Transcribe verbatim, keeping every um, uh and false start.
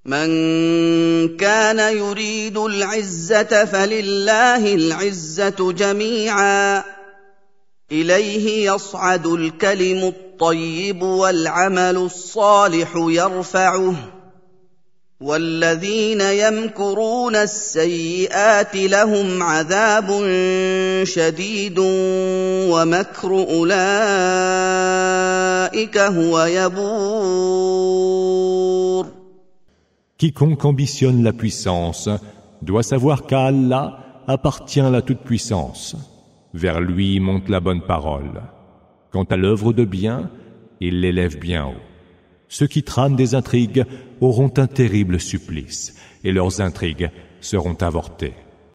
من كان يريد العزة فلله العزة جميعا إليه يصعد الكلم الطيب والعمل الصالح يرفعه والذين يمكرون السيئات لهم عذاب شديد ومكر أولئك هو يبور. Quiconque ambitionne la puissance doit savoir qu'à Allah appartient la toute-puissance. Vers lui monte la bonne parole. Quant à l'œuvre de bien, il l'élève bien haut. Ceux qui trament des intrigues auront un terrible supplice, et leurs intrigues seront avortées.